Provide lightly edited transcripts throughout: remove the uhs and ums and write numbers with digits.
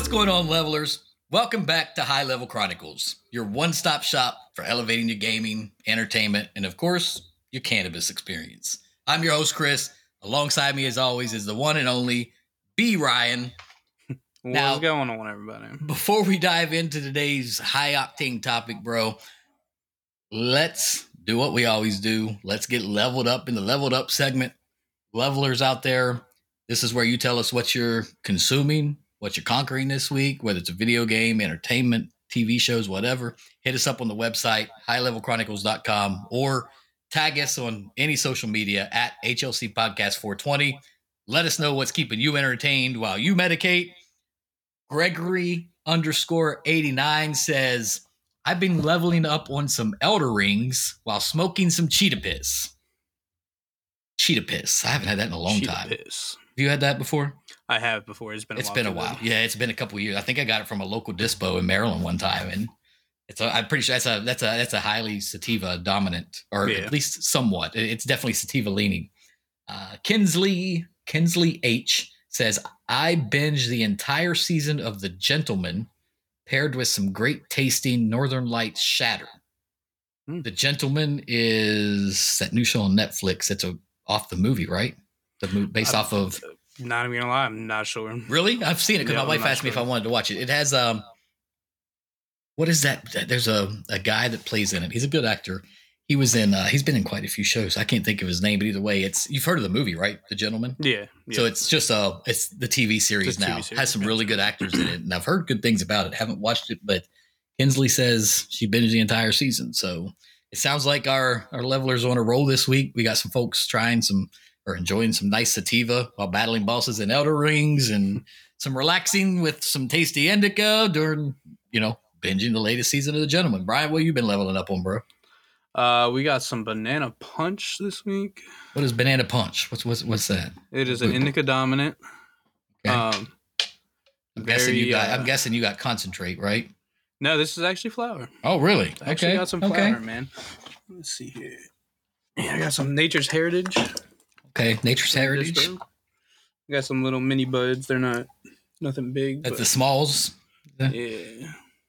What's going on, levelers? Welcome back to High Level Chronicles, your one-stop shop for elevating your gaming, entertainment, and of course, your cannabis experience. I'm your host, Chris. Alongside me, as always, is the one and only B. Ryan. What's going on, everybody? Before we dive into today's high-octane topic, bro, let's do what we always do. Let's get leveled up in the leveled up segment. Levelers out there, this is where you tell us what you're consuming, what you're conquering this week, whether it's a video game, entertainment, TV shows, whatever. Hit us up on the website, highlevelchronicles.com, or tag us on any social media at HLC Podcast 420. Let us know what's keeping you entertained while you medicate. Gregory_89 says, I've been leveling up on some Elder Rings while smoking some Cheetah Piss. Cheetah Piss. I haven't had that in a long time. Piss. Have you had that before? I have before. It's been a while. Yeah, it's been a couple of years. I think I got it from a local dispo in Maryland one time, and I'm pretty sure that's a highly sativa dominant, or at least somewhat. It's definitely sativa leaning. Kinsley H says, I binged the entire season of The Gentleman, paired with some great tasting Northern Lights Shatter. The Gentleman is that new show on Netflix. It's off the movie, right? Based off of. Not even gonna lie, I'm not sure. Really? I've seen it because my wife asked me if I wanted to watch it. It has what is that? There's a guy that plays in it. He's a good actor. He was in he's been in quite a few shows. I can't think of his name, but either way, you've heard of the movie, right? The Gentleman? Yeah. So it's just it's the TV series now. TV series, has some really good actors in it, and I've heard good things about it. Haven't watched it, but Kinsley says she binged the entire season. So it sounds like our levelers on a roll this week. We got some folks trying or enjoying some nice sativa while battling bosses in Elder Rings, and some relaxing with some tasty indica during, binging the latest season of The Gentleman. Brian, what have you been leveling up on, bro? We got some Banana Punch this week. What is Banana Punch? What's that? It is an indica dominant. Okay. I'm guessing you got concentrate, right? No, this is actually flower. Oh, really? I actually got some flower, man. Let's see here. Yeah, I got some Nature's Heritage. Okay, Nature's Heritage. I got some little mini buds. They're nothing big. That's the smalls. Yeah. It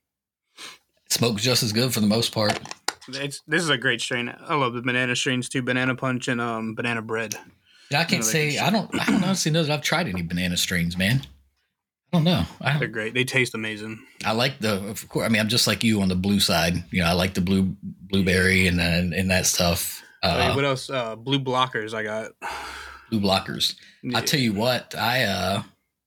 smokes just as good for the most part. This is a great strain. I love the banana strains too. Banana Punch and Banana Bread. Yeah, I can't say I don't honestly know that I've tried any banana strains, man. I don't know. They're great. They taste amazing. I like of course. I mean, I'm just like you on the blue side. I like the blueberry and that stuff. What else? Blue blockers. I got blue blockers. Yeah. I tell you what, I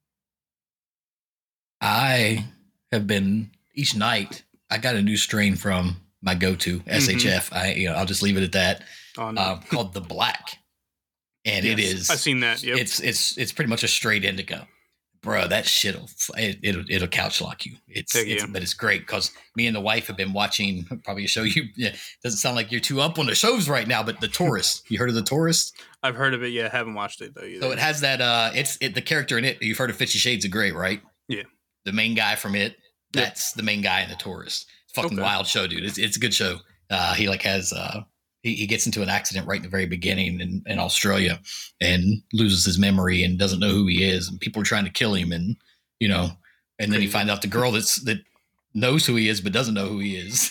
have been each night. I got a new strain from my go-to SHF. I'll just leave it at that. Oh, no. Called the Black, and yes, it is. I've seen that. Yep. It's pretty much a straight indica. Bro, that shit'll couch lock you. But it's great because me and the wife have been watching probably a show. Doesn't sound like you're too up on the shows right now, but The Tourist. You heard of The Tourist? I've heard of it. Yeah, haven't watched it though either. So it has that. The character in it. You've heard of 50 Shades of Grey, right? Yeah. The main guy from it. That's the main guy in The Tourist. It's a fucking wild show, dude. It's a good show. He has. He gets into an accident right in the very beginning in Australia and loses his memory and doesn't know who he is. And people are trying to kill him. And, and then he finds out the girl that knows who he is but doesn't know who he is.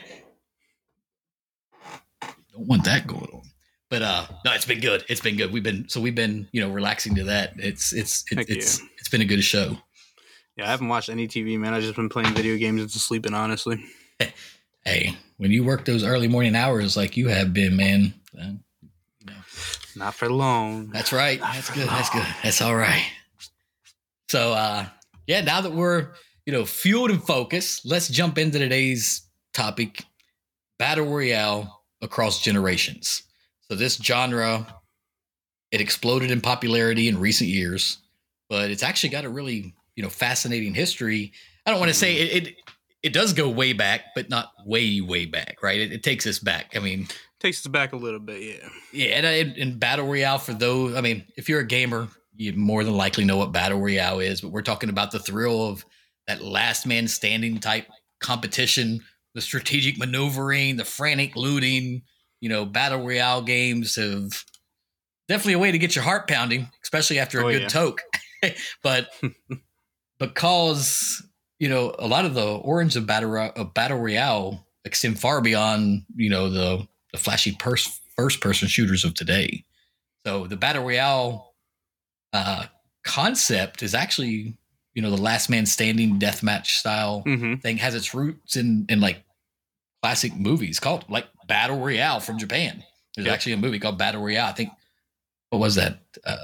Don't want that going on. But no, it's been good. It's been good. We've been relaxing to that. It's been a good show. Yeah, I haven't watched any TV, man. I've just been playing video games and sleeping, honestly. Hey, when you work those early morning hours like you have been, man. Not for long. That's right. That's good. That's all right. So, now that we're, fueled and focused, let's jump into today's topic, Battle Royale across generations. So this genre, it exploded in popularity in recent years, but it's actually got a really, fascinating history. I don't want to say it does go way back, but not way, way back, right? It takes us back. I mean, takes us back a little bit, yeah. Yeah, and Battle Royale for those, I mean, if you're a gamer, you more than likely know what Battle Royale is, but we're talking about the thrill of that last man standing type competition, the strategic maneuvering, the frantic looting. Battle Royale games have definitely a way to get your heart pounding, especially after a good toke. But because a lot of the origins of battle royale extend far beyond the flashy first person shooters of today. So the battle royale concept is actually the last man standing deathmatch style thing, has its roots in like classic movies called like Battle Royale from Japan. There's actually a movie called Battle Royale. I think, what was that?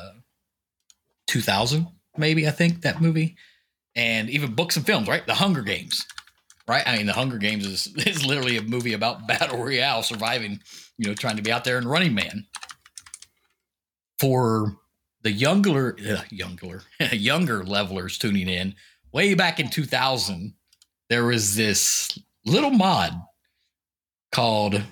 2000 maybe, I think, that movie. And even books and films, right? The Hunger Games, right? I mean, The Hunger Games is literally a movie about Battle Royale, surviving, trying to be out there and Running Man. For the younger levelers tuning in, way back in 2000, there was this little mod called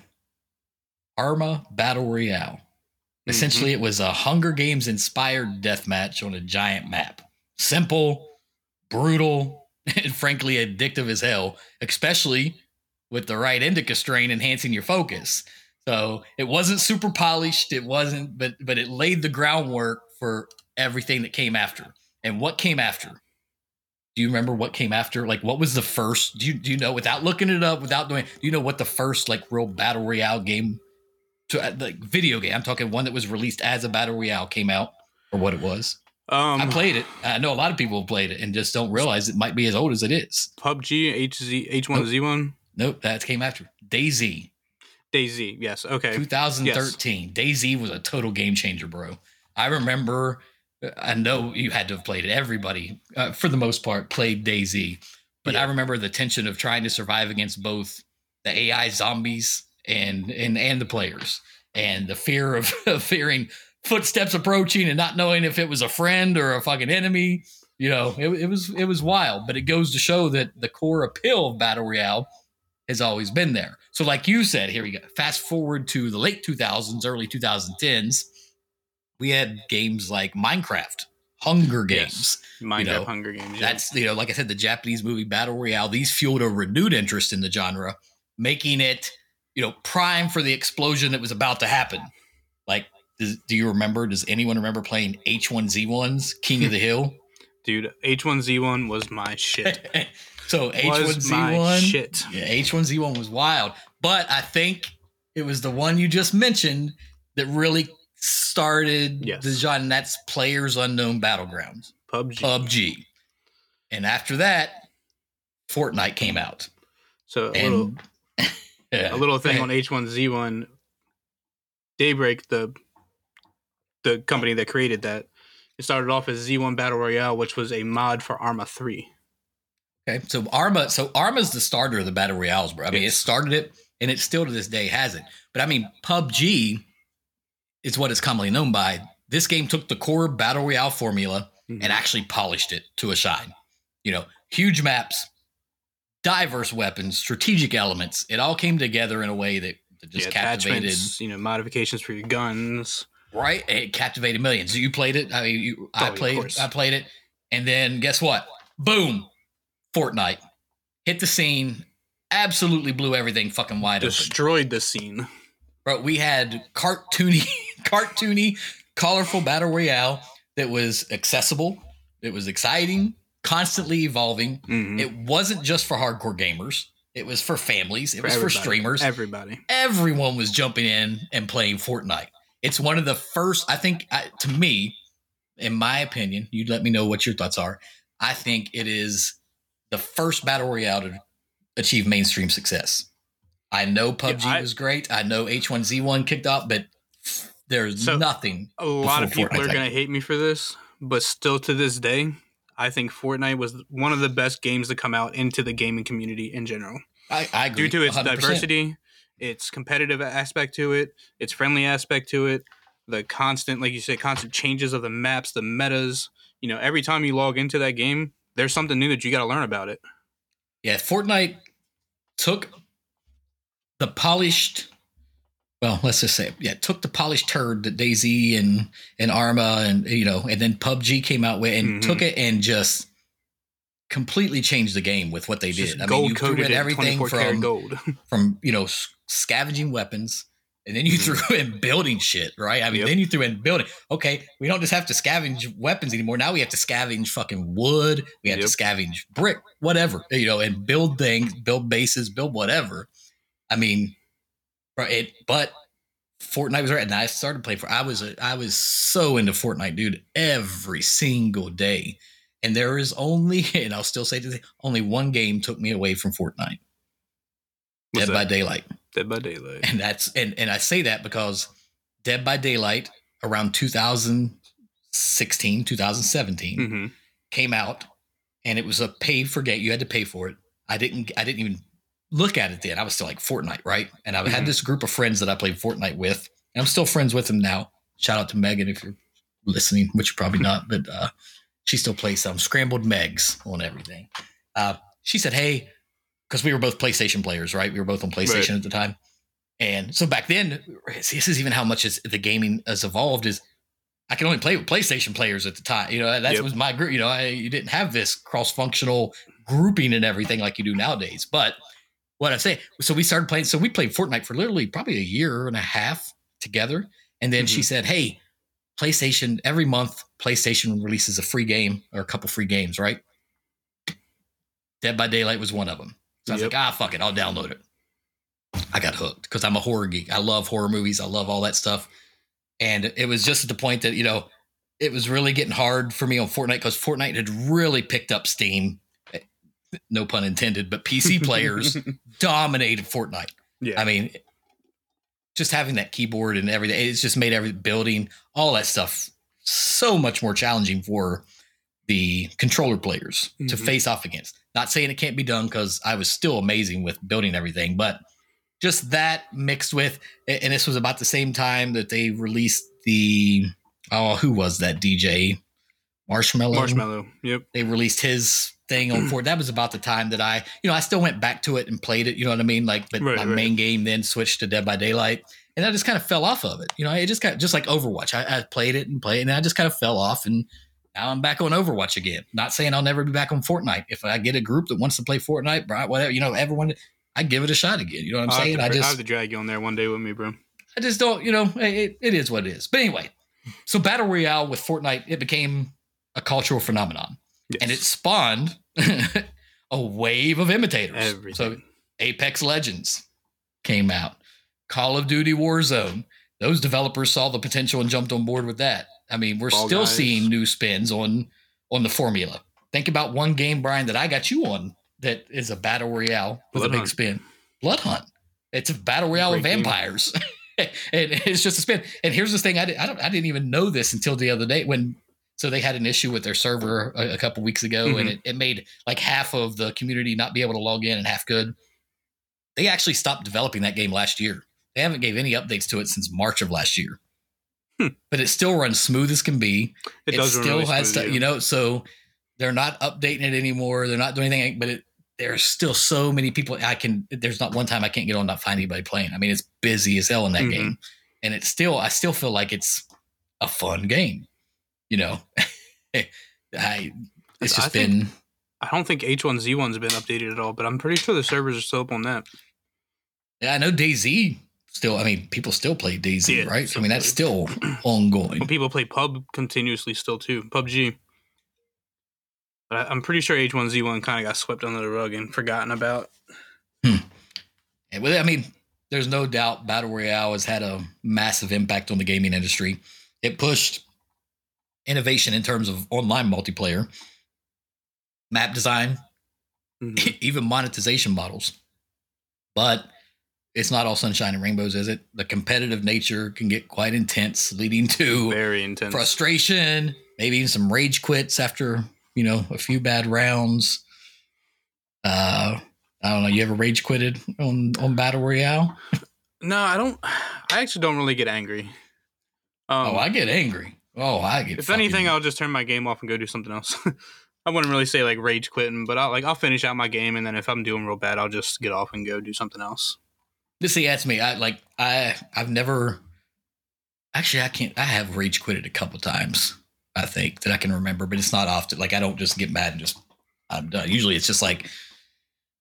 Arma Battle Royale. Essentially, it was a Hunger Games inspired deathmatch on a giant map. Simple, brutal, and frankly addictive as hell, especially with the right indica strain enhancing your focus. So it wasn't super polished. It wasn't, but it laid the groundwork for everything that came after. And what came after? Do you remember what came after? Like, what was the first? Do you know, without looking it up, without doing? Do you know what the first like real battle royale game, like video game? I'm talking one that was released as a battle royale came out, or what it was. I played it. I know a lot of people have played it and just don't realize it might be as old as it is. PUBG, H1Z1. Nope, that came after DayZ. DayZ, yes, okay. 2013. Yes. DayZ was a total game changer, bro. I remember, I know you had to have played it. Everybody, for the most part, played DayZ. But I remember the tension of trying to survive against both the AI zombies and the players, and the fear of fearing footsteps approaching and not knowing if it was a friend or a fucking enemy. It was wild. But it goes to show that the core appeal of Battle Royale has always been there. So like you said, here we go. Fast forward to the late 2000s, early 2010s, we had games like Minecraft, Hunger Games. Yes. Minecraft, Hunger Games. Yeah. That's, like I said, the Japanese movie Battle Royale. These fueled a renewed interest in the genre, making it, prime for the explosion that was about to happen. Like, do you remember? Does anyone remember playing H1Z1's King of the Hill? Dude, H1Z1 was my shit. So H1Z1, shit. Yeah, H1Z1 was wild. But I think it was the one you just mentioned that really started the genre, and that's PlayerUnknown's Battlegrounds. PUBG. And after that, Fortnite came out. So a little thing on H1Z1, Daybreak, the company that created that, it started off as Z1 Battle Royale, which was a mod for Arma 3. Okay, so Arma's the starter of the Battle Royales, bro. I mean, it started it, and it still to this day has it. But I mean, PUBG is what it's commonly known by. This game took the core Battle Royale formula and actually polished it to a shine. Huge maps, diverse weapons, strategic elements. It all came together in a way that just captivated. Modifications for your guns. Right, it captivated millions. You played it. I mean, I played it, and then guess what? Boom, Fortnite hit the scene. Absolutely blew everything fucking wide open. Destroyed the scene. Bro, we had cartoony, colorful Battle Royale that was accessible. It was exciting, constantly evolving. It wasn't just for hardcore gamers. It was for families. It was for streamers. Everyone was jumping in and playing Fortnite. It's one of the first, I think, to me, in my opinion, you let me know what your thoughts are. I think it is the first Battle Royale to achieve mainstream success. I know PUBG was great. I know H1Z1 kicked off, but there's nothing. A lot of people are going to hate me for this, but still to this day, I think Fortnite was one of the best games to come out into the gaming community in general. I agree. Due to its 100%. Diversity, its competitive aspect to it, its friendly aspect to it, the constant, like you said, constant changes of the maps, the metas. Every time you log into that game, there's something new that you got to learn about it. Yeah, Fortnite took the polished, let's just say, took the polished turd that DayZ and Arma and then PUBG came out with and took it and just completely changed the game with what they did. I mean, you threw in everything from scavenging weapons And then you threw in building shit, right? I mean, then you threw in building. Okay, we don't just have to scavenge weapons anymore. Now we have to scavenge fucking wood. We have to scavenge brick, whatever, and build things, build bases, build whatever. I mean, but Fortnite was right. And I started playing I was so into Fortnite, dude, every single day. And there is only, and I'll still say today, only one game took me away from Fortnite. Dead by Daylight. Dead by Daylight. And that's and I say that because Dead by Daylight around 2016, 2017 came out, and it was a pay for game. You had to pay for it. I didn't even look at it then. I was still like Fortnite, right? And I had this group of friends that I played Fortnite with, and I'm still friends with them now. Shout out to Megan if you're listening, which you're probably not, but she still plays some Scrambled Megs on everything. She said, hey, because we were both PlayStation players, right? We were both on PlayStation at the time. And so back then, this is even how much the gaming has evolved, is I could only play with PlayStation players at the time. That was my group. You didn't have this cross-functional grouping and everything like you do nowadays. But what I say, so we started playing. So we played Fortnite for literally probably a year and a half together. And then she said, hey, PlayStation, every month, PlayStation releases a free game or a couple free games, right? Dead by Daylight was one of them. So I was like, fuck it, I'll download it. I got hooked because I'm a horror geek. I love horror movies. I love all that stuff. And it was just at the point that, it was really getting hard for me on Fortnite because Fortnite had really picked up steam. No pun intended, but PC players dominated Fortnite. Yeah. I mean, just having that keyboard and everything, it's just made building, all that stuff so much more challenging for the controller players to face off against. Not saying it can't be done because I was still amazing with building everything, but just that mixed with, and this was about the same time that they released who was that DJ? Marshmallow. Yep. They released his thing on Fortnite. That was about the time that I still went back to it and played it. You know what I mean? But my main game then switched to Dead by Daylight, and I just kind of fell off of it. It just just like Overwatch. I played it, and I just kind of fell off, and now I'm back on Overwatch again. Not saying I'll never be back on Fortnite. If I get a group that wants to play Fortnite, whatever, everyone, I give it a shot again. You know what I'm saying? I have to drag you on there one day with me, bro. I just don't. It is what it is. But anyway, so Battle Royale with Fortnite, it became a cultural phenomenon. Yes. And it spawned a wave of imitators. Everything. So Apex Legends came out. Call of Duty Warzone. Those developers saw the potential and jumped on board with that. I mean, we're still seeing new spins on the formula. Think about one game, Brian, that I got you on that is a Battle Royale with a big spin. Blood Hunt. It's a Battle Royale with vampires. And it's just a spin. And here's the thing. I didn't even know this until the other day so they had an issue with their server a couple weeks ago, and it made like half of the community not be able to log in and half could. They actually stopped developing that game last year. They haven't gave any updates to it since March of last year. But it still runs smooth as can be. It does still really has smooth, so they're not updating it anymore. They're not doing anything, but there's still so many people. There's not one time I can't get on, not find anybody playing. I mean, it's busy as hell in that game. And I still feel like it's a fun game. It's just been. I don't think H1Z1's been updated at all, but I'm pretty sure the servers are still up on that. Yeah, I know DayZ still. I mean, people still play DayZ, right? I mean, that's still ongoing. People play PUB continuously still too, PUBG. But I'm pretty sure H1Z1 kind of got swept under the rug and forgotten about. I mean, there's no doubt Battle Royale has had a massive impact on the gaming industry. It pushed innovation in terms of online multiplayer, map design, even monetization models. But it's not all sunshine and rainbows, is it? The competitive nature can get quite intense, leading to very intense frustration, maybe even some rage quits after, a few bad rounds. I don't know. You ever rage quitted on Battle Royale? No, I don't. I actually don't really get angry. I get angry. If anything, I'll just turn my game off and go do something else. I wouldn't really say like rage quitting, but I'll finish out my game, and then if I'm doing real bad, I'll just get off and go do something else. See, that's me. I've never. Actually, I can't. I have rage quitted a couple times. I think that I can remember, but it's not often. Like I don't just get mad and I'm done. Usually, it's just like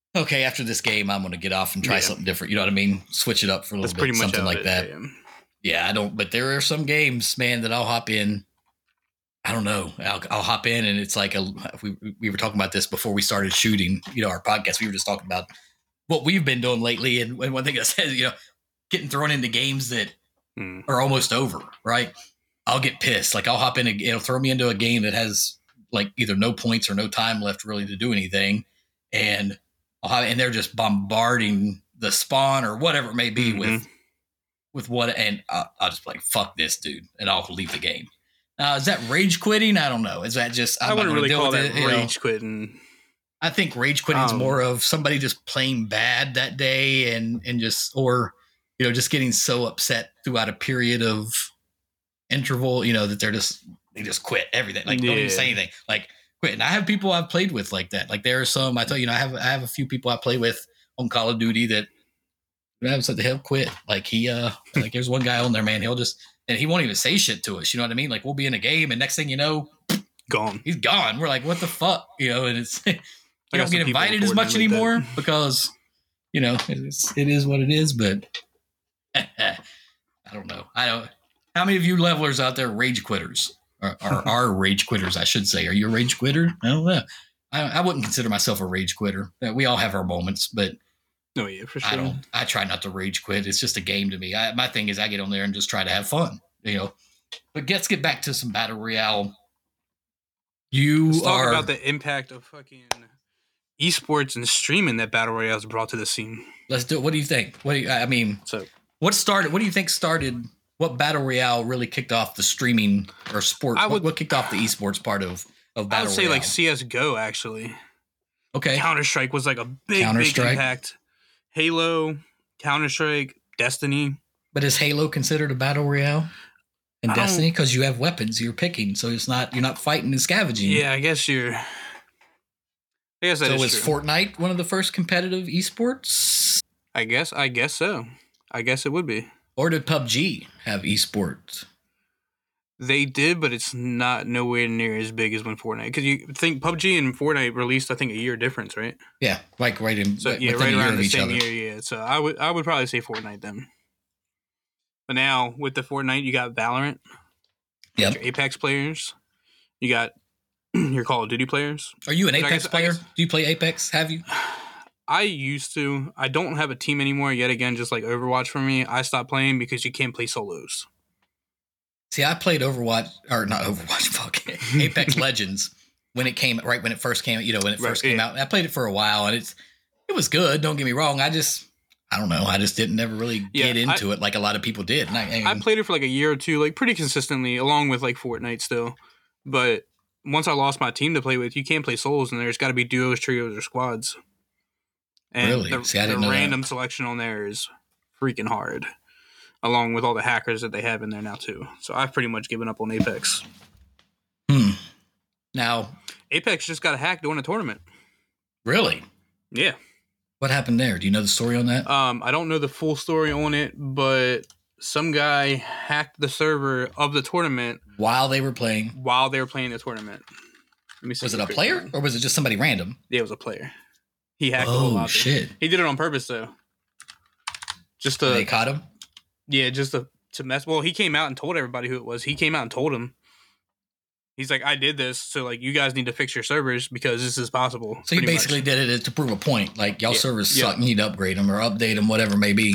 okay, after this game, I'm going to get off and try something different. You know what I mean? Switch it up for a little bit, something like that. Yeah, I don't. But there are some games, man, that I'll hop in. I don't know. I'll hop in, and it's like we were talking about this before we started shooting. Our podcast. We were just talking about what we've been doing lately, and one thing I said, getting thrown into games that are almost over. Right? I'll get pissed. Like I'll hop in, it'll throw me into a game that has like either no points or no time left really to do anything, and they're just bombarding the spawn or whatever it may be with what, and I'll just be like, fuck this, dude, and I'll leave the game. Is that rage quitting? I don't know. Is that just I wouldn't really call that rage quitting. I think rage quitting is more of somebody just playing bad that day and just or just getting so upset throughout a period of interval, that they just quit everything. Like don't even say anything. Like quit. And I have people I've played with like that. Like there are some I tell you, I have a few people I play with on Call of Duty that I said he'll quit. Like he like there's one guy on there, man. He'll just and he won't even say shit to us. You know what I mean? Like we'll be in a game and next thing you know, gone. He's gone. We're like, what the fuck? And it's you don't get invited as much anymore because it is what it is. But I don't know. How many of you levelers out there rage quitters are rage quitters? I should say. Are you a rage quitter? I don't know. I wouldn't consider myself a rage quitter. We all have our moments, but. Oh yeah, for sure. I try not to rage quit. It's just a game to me. My thing is I get on there and just try to have fun, But let's get back to some battle royale. Let's talk about the impact of fucking esports and streaming that battle royale has brought to the scene. Let's do it. What do you think? What do you think started? What battle royale really kicked off the streaming or sports? What kicked off the esports part of battle royale? I would say like CS:GO actually. Okay. Counter-Strike was like a big impact. Halo, Counter-Strike, Destiny. But is Halo considered a battle royale? And Destiny, because you have weapons you're picking, so you're not fighting and scavenging. Yeah, I guess that is true. Fortnite one of the first competitive esports? I guess so. I guess it would be. Or did PUBG have esports? They did, but it's not nowhere near as big as when Fortnite. Because you think PUBG and Fortnite released, I think, a year difference, right? Yeah, like right in right around the same year. Yeah, so I would probably say Fortnite then. But now with the Fortnite, you got Valorant. You got your Apex players. You got your Call of Duty players. Are you an Apex player? Do you play Apex? Have you? I used to. I don't have a team anymore. Yet again, just like Overwatch for me, I stopped playing because you can't play solos. See, I played Overwatch, or not Overwatch, fuck Apex Legends when it first came, when it first came out. I played it for a while, and it was good. Don't get me wrong. I don't know. I just didn't never really get into it like a lot of people did. And I played it for like a year or two, like pretty consistently, along with like Fortnite still. But once I lost my team to play with, you can't play solos, and there's got to be duos, trios, or squads. And really? The random selection on there is freaking hard. Along with all the hackers that they have in there now, too. So I've pretty much given up on Apex. Now, Apex just got hacked during a tournament. Really? Yeah. What happened there? Do you know the story on that? I don't know the full story on it, but some guy hacked the server of the tournament while they were playing the tournament. Let me see. Was it a player or was it just somebody random? Yeah, it was a player. He hacked the whole lobby. Shit. He did it on purpose, though. They caught him? Yeah, just to mess. Well, he came out and told everybody who it was. He came out and told him. He's like, I did this, so like you guys need to fix your servers because this is possible. So he basically did it to prove a point. Like y'all servers suck, you need to upgrade them or update them, whatever it may be.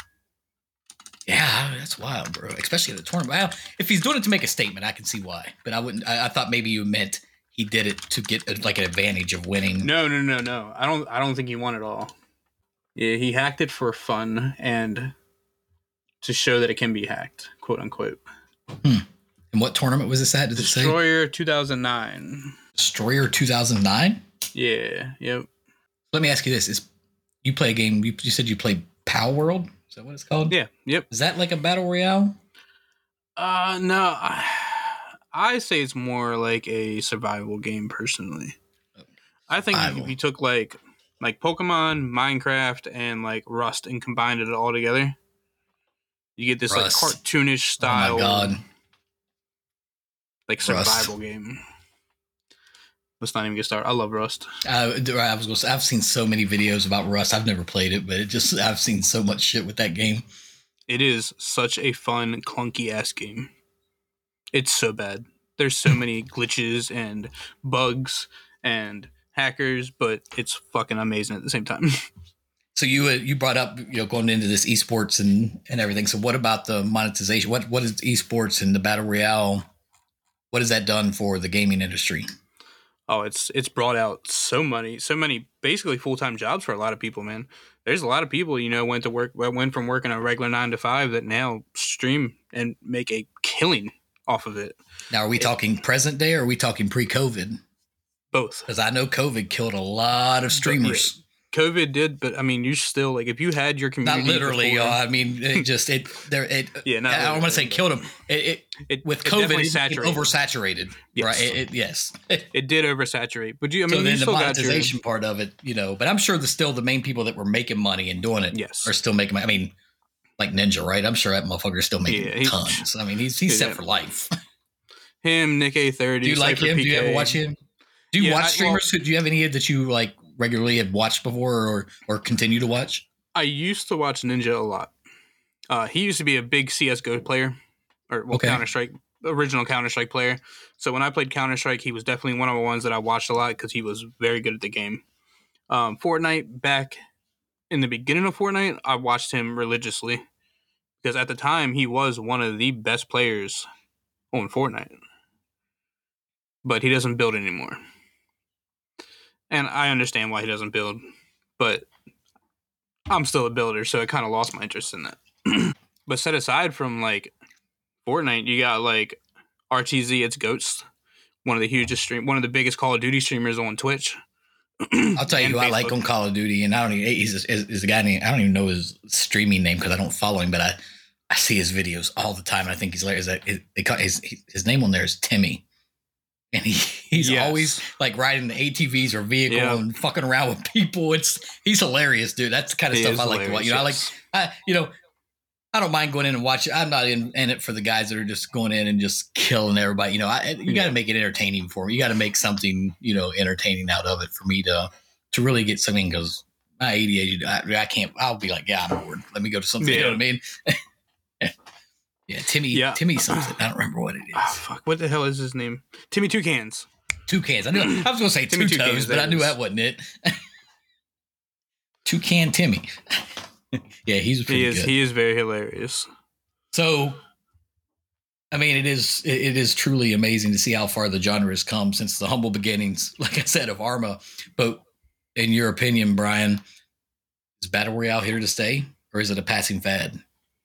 Yeah, that's wild, bro. Especially at the tournament. Well, if he's doing it to make a statement, I can see why. But I wouldn't. I thought maybe you meant he did it to get like an advantage of winning. No. I don't think he won at all. Yeah, he hacked it for fun and to show that it can be hacked, quote unquote. And what tournament was this at? Did Destroyer 2009. Destroyer 2009? Yeah. Yep. Let me ask you this: you play a game? You said you play Power World? Is that what it's called? Yeah. Yep. Is that like a battle royale? No. I say it's more like a survival game. Personally, I think if you took like Pokemon, Minecraft, and like Rust and combined it all together, you get this like cartoonish style. Oh my god! Like survival game. Let's not even get started. I love Rust. I've seen so many videos about Rust. I've never played it, but I've seen so much shit with that game. It is such a fun, clunky ass game. It's so bad. There's so many glitches and bugs and hackers, but it's fucking amazing at the same time. So you brought up going into this esports and everything. So what about the monetization? What is esports and the battle royale? What has that done for the gaming industry? Oh, it's brought out so many basically full-time jobs for a lot of people, man. There's a lot of people, went from working a regular 9 to 5 that now stream and make a killing off of it. Now, are we talking present day or are we talking pre-COVID? Both. Because I know COVID killed a lot of streamers. COVID did, but I mean, you still if you had your community. Not literally. Before, I mean, I don't want to say killed them. With COVID, it oversaturated. Yes. Right? Yes. It did oversaturate, but so then the monetization part of it, but I'm sure the main people that were making money and doing it are still making money. I mean, like Ninja, right? I'm sure that motherfucker is still making tons. I mean, he's set for life. Him, Nick A30. Do you like him? PK. Do you ever watch him? Do you watch streamers? Do you have any that you like regularly have watched before or continue to watch? I used to watch Ninja a lot. He used to be a big CSGO player, Counter-Strike, original Counter-Strike player. So when I played Counter-Strike, he was definitely one of the ones that I watched a lot because he was very good at the game. Fortnite, back in the beginning of Fortnite, I watched him religiously because at the time he was one of the best players on Fortnite. But he doesn't build anymore. And I understand why he doesn't build, but I'm still a builder, so I kind of lost my interest in that. But set aside from Fortnite, you got RTZ, it's Ghost, one of the biggest Call of Duty streamers on Twitch. I'll tell you who I like on Call of Duty, and he's a guy named, I don't even know his streaming name because I don't follow him, but I see his videos all the time, and I think he's hilarious. His name on there is Timmy. And he's always riding the ATVs or vehicle and fucking around with people. He's hilarious, dude. That's the kind of stuff I like to watch. I don't mind going in and watching. I'm not in it for the guys that are just going in and just killing everybody. You got to make it entertaining for me. You got to make something entertaining out of it for me to really get something. Because my ADHD, I can't. I'll be like, I'm bored. Let me go to something. You know what I mean? Yeah, Timmy something. I don't remember what it is. Oh, fuck. What the hell is his name? Timmy Toucans. Toucans. I was going to say Timmy Two Toes, but I knew that wasn't it. Toucan Timmy. Yeah, he's pretty good. He is very hilarious. So, I mean, it is truly amazing to see how far the genre has come since the humble beginnings, like I said, of Arma. But in your opinion, Brian, is Battle Royale here to stay, or is it a passing fad?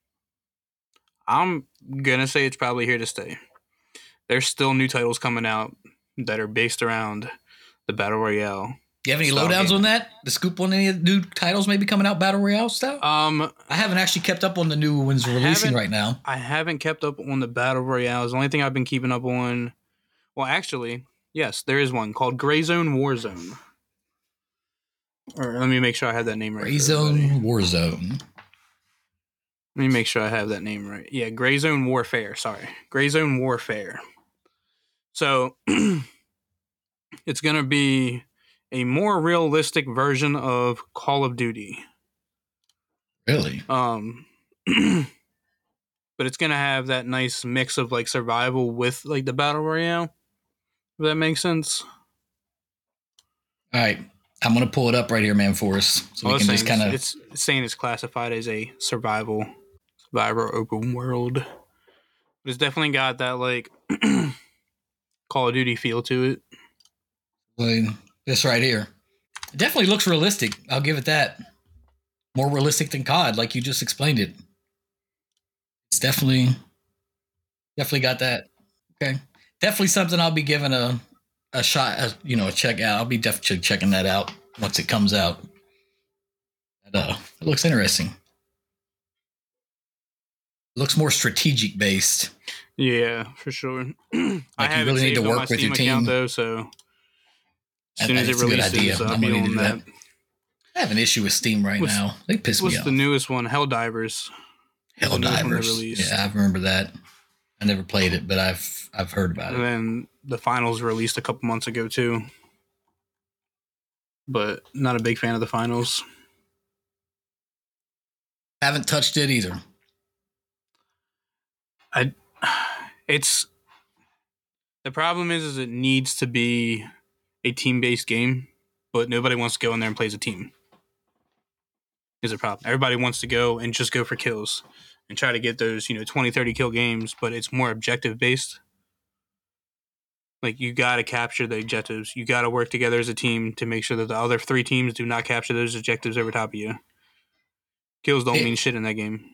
I'm going to say it's probably here to stay. There's still new titles coming out that are based around the Battle Royale. Do you have any lowdowns on that? The scoop on any of the new titles maybe coming out Battle Royale style? I haven't actually kept up on the new ones releasing right now. I haven't kept up on the Battle Royales. The only thing I've been keeping up on... Well, actually, yes, there is one called Grayzone Warzone. Or let me make sure I have that name right. Grayzone Warzone. Let me make sure I have that name right. Yeah, Grayzone Warfare. Sorry. Grayzone Warfare. So, it's going to be a more realistic version of Call of Duty. Really? But it's going to have that nice mix of survival with the Battle Royale. If that makes sense. All right. I'm going to pull it up right here, man, for us. So we can just kind of... It's saying it's classified as a survivor open world. But it's definitely got that, Call of Duty feel to it. Well, this right here. It definitely looks realistic. I'll give it that. More realistic than COD, like you just explained it. It's definitely got that. Okay. Definitely something I'll be giving a shot, a check out. I'll be definitely checking that out once it comes out. It looks interesting. It looks more strategic based. Yeah, for sure. You really need to work with your team, though. So as soon as it releases, I'll be on that. I have an issue with Steam right now. They piss me off. What's the newest one? Helldivers. Helldivers. Yeah, I remember that. I never played it, but I've heard about it. And then the finals released a couple months ago too. but not a big fan of the finals. Haven't touched it either. It's the problem is it needs to be a team-based game, but nobody wants to go in there and play as a team. Is a problem. Everybody wants to go and just go for kills and try to get those, 20, 30 kill games, but it's more objective-based. Like, you got to capture the objectives. You got to work together as a team to make sure that the other 3 teams do not capture those objectives over top of you. Kills don't mean shit in that game.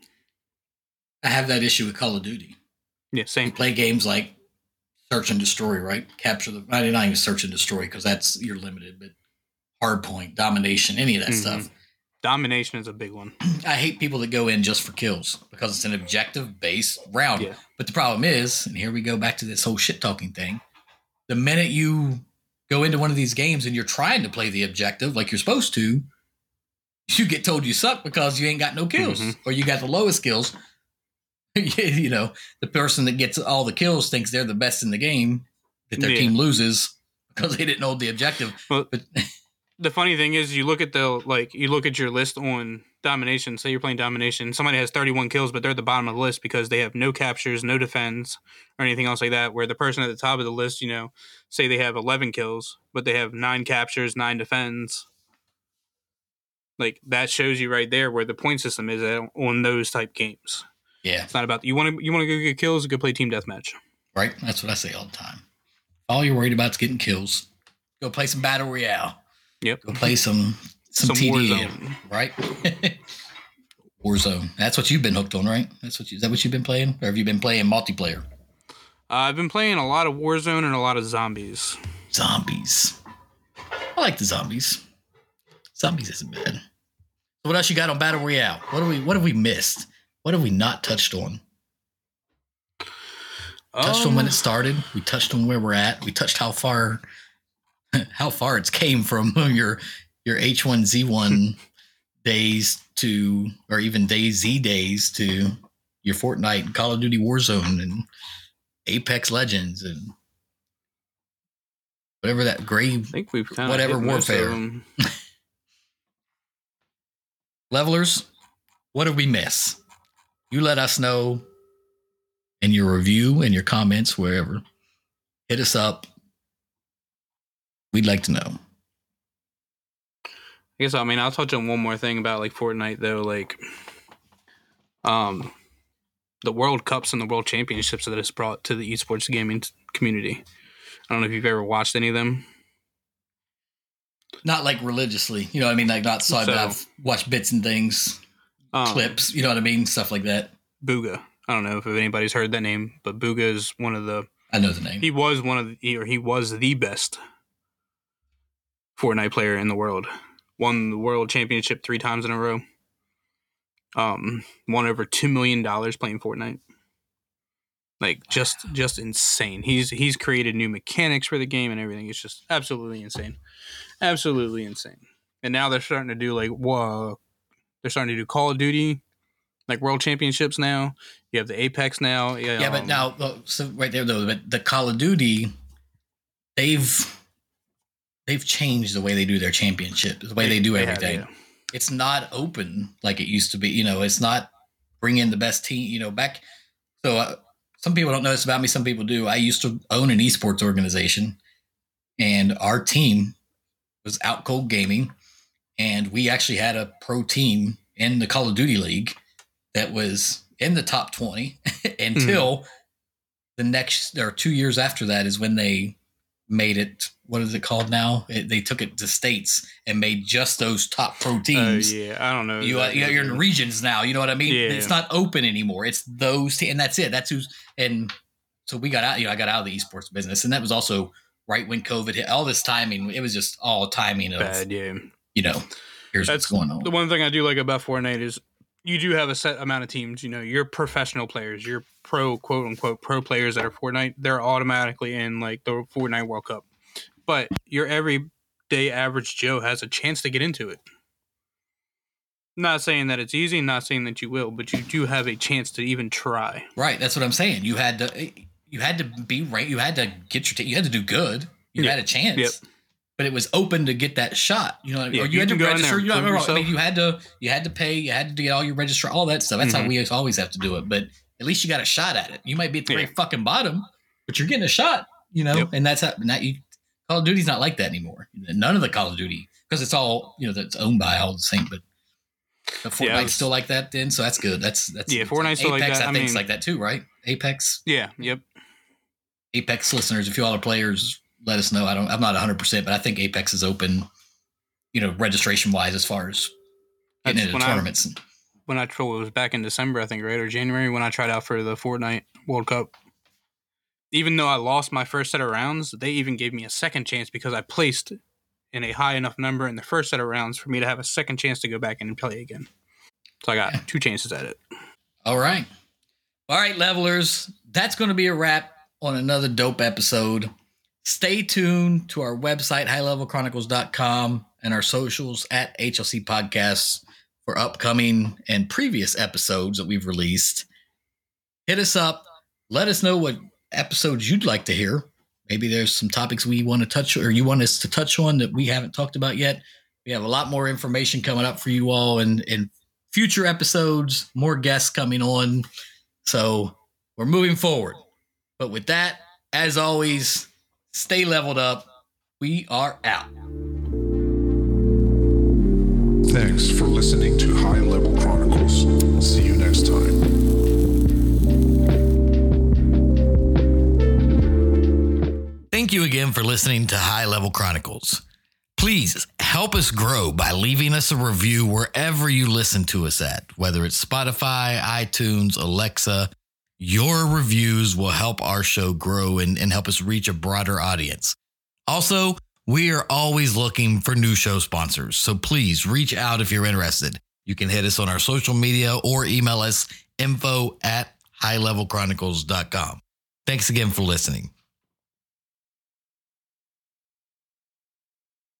I have that issue with Call of Duty. Yeah, same. You play games like Search and Destroy, right? Capture the... not even Search and Destroy, because that's... you're limited, but Hardpoint, Domination, any of that stuff. Domination is a big one. I hate people that go in just for kills, because it's an objective-based round. Yeah. But the problem is, and here we go back to this whole shit-talking thing, the minute you go into one of these games and you're trying to play the objective like you're supposed to, you get told you suck because you ain't got no kills, or you got the lowest kills. The person that gets all the kills thinks they're the best in the game, that their team loses because they didn't know the objective. Well, but the funny thing is, you look at your list on Domination. Say you're playing Domination, somebody has 31 kills, but they're at the bottom of the list because they have no captures, no defends, or anything else like that. Where the person at the top of the list, say they have 11 kills, but they have 9 captures, 9 defends. Like, that shows you right there where the point system is at on those type games. Yeah, it's not about you want to go get kills. Go play team deathmatch. Right, that's what I say all the time. All you're worried about is getting kills. Go play some Battle Royale. Yep. Go play some TDM, Warzone. Right? Warzone. That's what you've been hooked on, right? Is that what you've been playing? Or have you been playing multiplayer? I've been playing a lot of Warzone and a lot of zombies. Zombies. I like the zombies. Zombies isn't bad. So what else you got on Battle Royale? What have we missed? What have we not touched on? Touched on when it started. We touched on where we're at. We touched how far it's came from your H1Z1 days to, or even DayZ days to your Fortnite and Call of Duty Warzone and Apex Legends and whatever that gray. I think we've kind of whatever warfare. Levelers, what did we miss? You let us know in your review and your comments, wherever. Hit us up. We'd like to know. I guess, I'll touch on one more thing about, Fortnite, though. The World Cups and the World Championships that it's brought to the esports gaming community. I don't know if you've ever watched any of them. Not religiously. You know what I mean? Not so I've watched bits and things, clips, you know what I mean? Stuff like that. Bugha. I don't know if anybody's heard that name, but Bugha is one of the... I know the name. He was he was the best Fortnite player in the world. Won the world championship 3 times in a row. Won over $2 million playing Fortnite. Just insane. He's created new mechanics for the game and everything. It's just absolutely insane. Absolutely insane. And now they're starting to do they're starting to do Call of Duty, World Championships now. You have the Apex now. Yeah, but now, so right there though, but the Call of Duty, they've changed the way they do their championship, the way they do everything. It's not open like it used to be. It's not bring in the best team. Back. So some people don't know this about me. Some people do. I used to own an esports organization, and our team was Out Cold Gaming, and we actually had a pro team in the Call of Duty League that was in the top 20 until the next, or 2 years after that is when they made it. What is it called now? They took it to states and made just those top pro teams. I don't know. You're in regions now. You know what I mean? Yeah. It's not open anymore. It's those and that's it. That's who's. And so we got out. I got out of the esports business, and that was also right when COVID hit. All this timing, it was just all timing of bad. Yeah. Here's what's going on. The one thing I do like about Fortnite is you do have a set amount of teams. Your professional players, your pro, quote unquote, pro players that are Fortnite, they're automatically in the Fortnite World Cup. But your everyday average Joe has a chance to get into it. Not saying that it's easy, not saying that you will, but you do have a chance to even try. Right, that's what I'm saying. You had to be right. You had to get you had to do good. You had a chance. Yep. but it was open to get that shot. You know, or you had to register. You know, I mean, you had to pay, you had to get all your register, all that stuff. That's how we always have to do it. But at least you got a shot at it. You might be at the very fucking bottom, but you're getting a shot. You know, and that's how. Call of Duty's not like that anymore. None of the Call of Duty, because it's all that's owned by all the same. But Fortnite's still like that. Then, so that's good. That's Fortnite's still like that. I think it's like that too, right? Apex. Yeah. Yep. Apex listeners, if you all are players, let us know. I'm not 100%, but I think Apex is open, registration wise as far as getting into tournaments. When it was back in December, I think, right, or January, when I tried out for the Fortnite World Cup. Even though I lost my first set of rounds, they even gave me a second chance because I placed in a high enough number in the first set of rounds for me to have a second chance to go back in and play again. So I got 2 chances at it. All right, levelers. That's going to be a wrap on another dope episode. Stay tuned to our website, highlevelchronicles.com, and our socials at HLC Podcasts for upcoming and previous episodes that we've released. Hit us up. Let us know what episodes you'd like to hear. Maybe there's some topics we want to touch or you want us to touch on that we haven't talked about yet. We have a lot more information coming up for you all in future episodes, more guests coming on. So we're moving forward. But with that, as always, stay leveled up. We are out. Thanks for listening to High Level Chronicles. See you next time. Thank you again for listening to High Level Chronicles. Please help us grow by leaving us a review wherever you listen to us at, whether it's Spotify, iTunes, Alexa. Your reviews will help our show grow and help us reach a broader audience. Also, we are always looking for new show sponsors, so please reach out if you're interested. You can hit us on our social media or email us info@highlevelchronicles.com. Thanks again for listening.